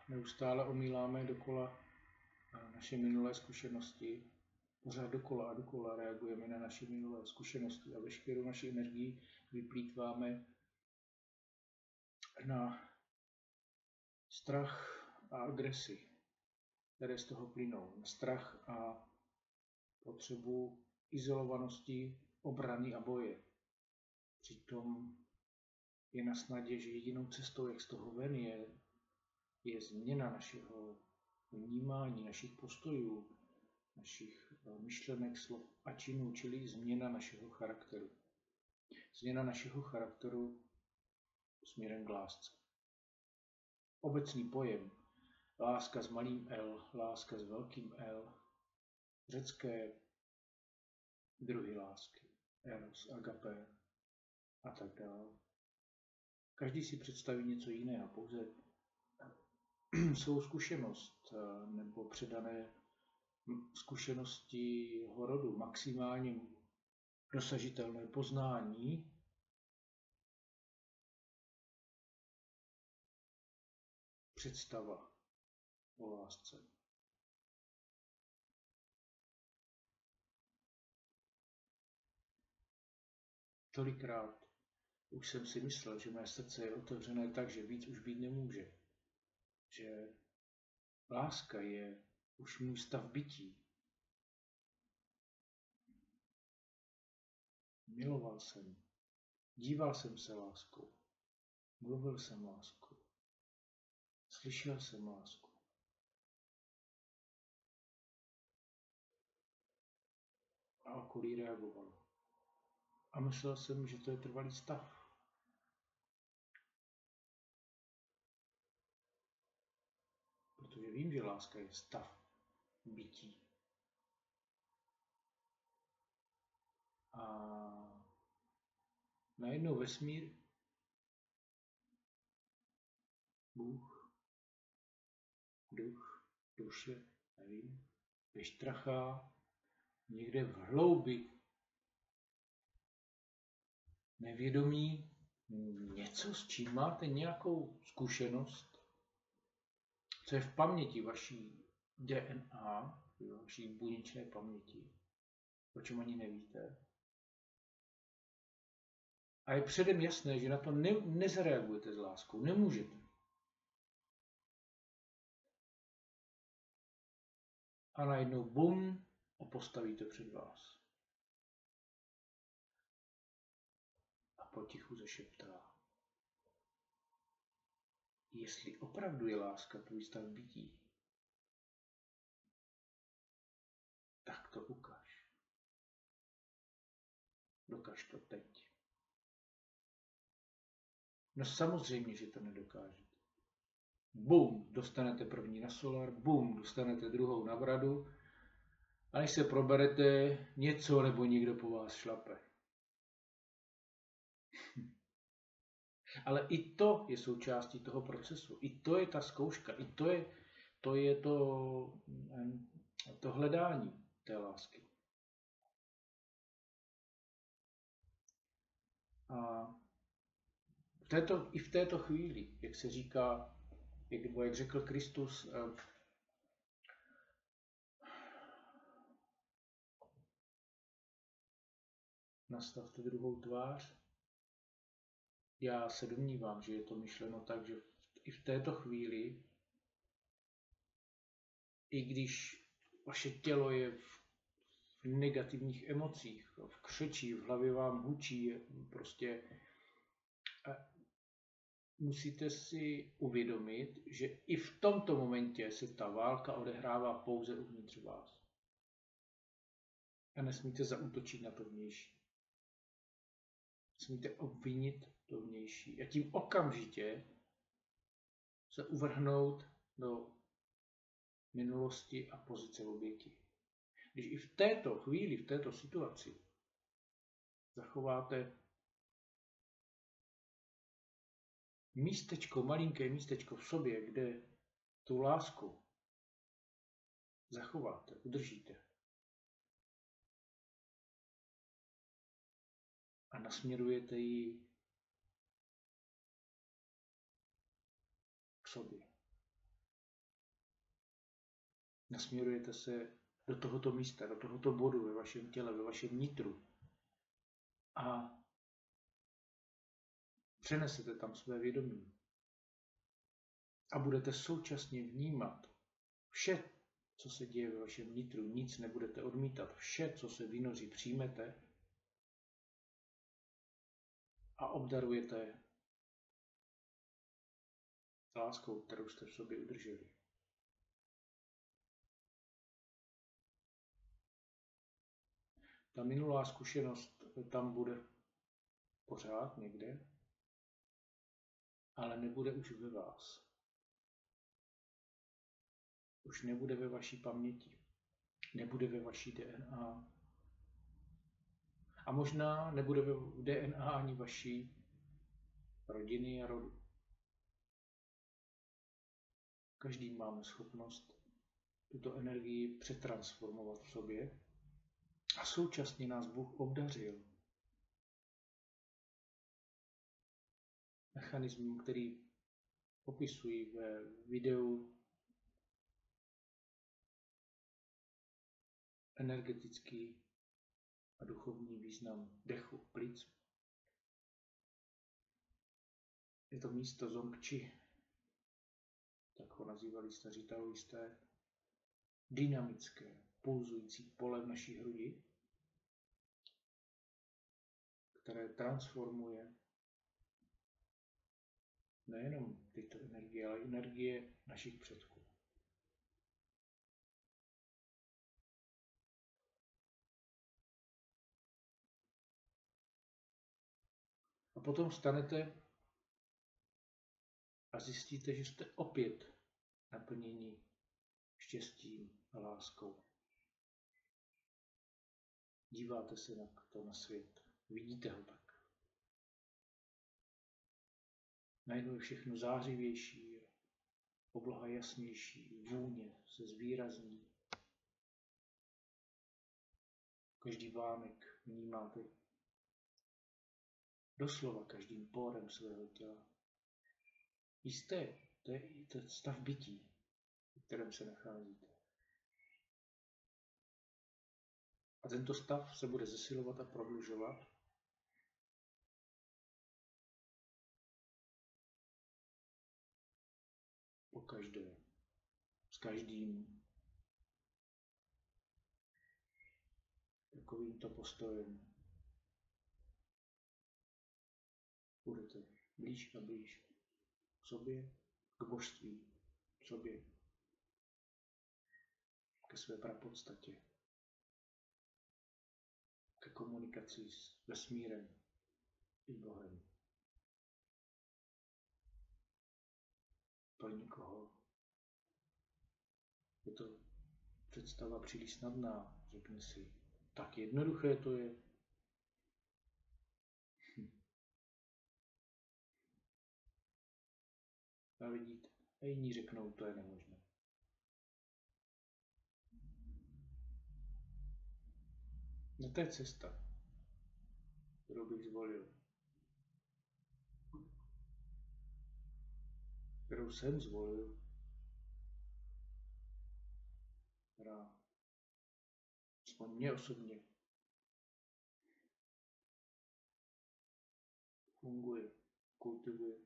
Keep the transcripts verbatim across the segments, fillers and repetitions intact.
neustále omíláme dokola naše minulé zkušenosti, pořád dokola a dokola reagujeme na naše minulé zkušenosti a veškerou naši energii vyplýtváme na strach a agresi, které z toho plynou. Na strach a potřebu izolovanosti, obrany a boje. Přitom je na snadě, že jedinou cestou, jak z toho ven, je, je změna našeho vnímání, našich postojů, našich myšlenek, slov a činů, čili změna našeho charakteru. Změna našeho charakteru směrem k lásce. Obecný pojem láska s malým L, láska s velkým L, řecké druhy lásky, eros, agapé a tak dále. Každý si představí něco jiného, pouze svou zkušenost nebo předané zkušenosti jeho rodu, maximálně dosažitelné poznání představa o lásce. Tolikrát už jsem si myslel, že mé srdce je otevřené tak, že víc už být nemůže. Že láska je už můj stav bytí. Miloval jsem, díval jsem se láskou, mluvil jsem láskou, slyšel jsem lásku. A okolí reagovalo. A myslel jsem, že to je trvalý stav. Protože vím, že láska je stav bytí. A najednou vesmír, Bůh, duch, duše, nevím, vyštrachá někde v hloubi nevědomí něco, s čím máte nějakou zkušenost, co je v paměti vaší D N A, vaší buněčné paměti, o čem ani nevíte. A je předem jasné, že na to ne, nezareagujete s láskou, nemůžete. A najednou bum a postaví to před vás. A potichu zešeptá. Jestli opravdu je láska tvůj stav bytí, tak to ukaž. Dokaž to teď. No samozřejmě, že to nedokážete. Bum, dostanete první na solar, bum, dostanete druhou na bradu, a než se proberete, něco nebo někdo po vás šlape. Ale i to je součástí toho procesu. I to je ta zkouška. I to je to, je to, to hledání té lásky. A v této, i v této chvíli, jak se říká, jak, jak řekl Kristus, nastavte druhou tvář. Já se domnívám, že je to myšleno tak, že i v této chvíli, i když vaše tělo je v negativních emocích, v křečí, v hlavě vám hučí, prostě musíte si uvědomit, že i v tomto momentě se ta válka odehrává pouze uvnitř vás. A nesmíte zaútočit na to vnější. Smíte obvinit to vnější a tím okamžitě se uvrhnout do minulosti a pozice oběti. Když i v této chvíli, v této situaci zachováte místečko, malinké místečko v sobě, kde tu lásku zachováte, udržíte a nasměrujete ji k sobě. Nasměrujete se do tohoto místa, do tohoto bodu ve vašem těle, ve vašem nitru a přenesete tam své vědomí. A budete současně vnímat vše, co se děje ve vašem nitru, nic nebudete odmítat, vše, co se vynoří, přijmete a obdarujete láskou, kterou jste v sobě udrželi. Ta minulá zkušenost tam bude pořád někde, ale nebude už ve vás. Už nebude ve vaší paměti, nebude ve vaší D N A. A možná nebude ve D N A ani vaší rodiny a rodu. Každý máme schopnost tuto energii přetransformovat v sobě a současně nás Bůh obdařil mechanismem, který popisují ve videu energetický a duchovní význam dechu, plic. Je to místo Dzongči, tak ho nazývali staří taoisté, dynamické, pulzující pole v naší hrudi, které transformuje nejenom tyto energie, ale energie našich předků. A potom vstanete a zjistíte, že jste opět naplněni štěstím a láskou. Díváte se na to na svět, vidíte ho tak. Najednou je všechno zářivější, obloha jasnější, vůně se zvýrazní. Každý vánek vnímáte doslova každým pórem svého těla. Jisté, to je, to je stav bytí, v kterém se nacházíte. A tento stav se bude zesilovat a prodlužovat. Po každé, s každým takovýmto postojem budete blíž a blíž k sobě, k božství, k sobě, ke své prapodstatě, ke komunikaci s vesmírem i Bohem. Pro někoho je to představa příliš snadná, řekne si, tak jednoduché to je. Hm. A vidíte, a jiní řeknou, to je nemožné. No to je cesta, kterou bych zvolil. Kterou jsem zvolil. Která aspoň mě osobně funguje, kultivuje.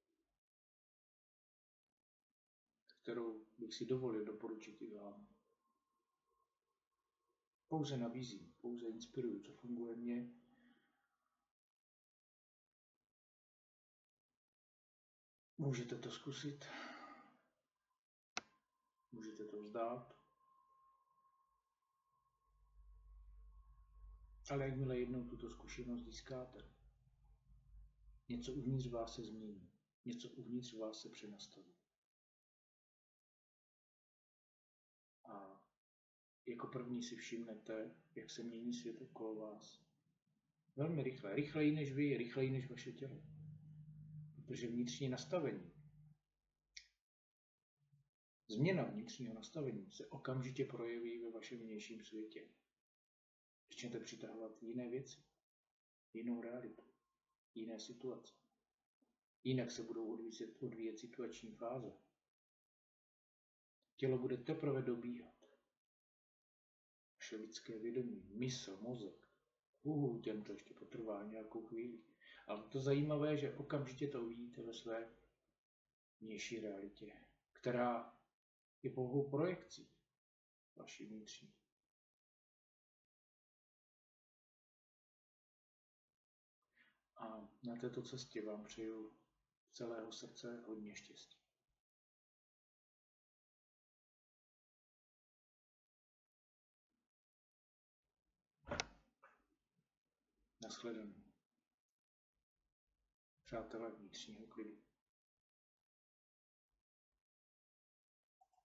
Kterou bych si dovolil doporučit i vám. Pouze nabízím, pouze inspiruju, co funguje mně. Můžete to zkusit, můžete to vzdát, ale jakmile jednou tuto zkušenost získáte, něco uvnitř vás se změní, něco uvnitř vás se přenastaví. A jako první si všimnete, jak se mění svět okolo vás. Velmi rychle, rychleji než vy, rychleji než vaše tělo. Protože vnitřní nastavení, změna vnitřního nastavení se okamžitě projeví ve vašem vnějším světě. Začnete přitahovat jiné věci, jinou realitu, jiné situace. Jinak se budou odvíjet, odvíjet situační fáze. Tělo bude teprve dobíhat. vaše lidské vědomí, mysl, mozek. Uhu, těm to ještě potrvá nějakou chvíli. Ale to zajímavé, že okamžitě to uvidíte ve své vnější realitě, která je pouhou projekcí vaší vnitřní. A na této cestě vám přeju z celého srdce hodně štěstí. Nashledanou. Přátelé vnitřního klidu.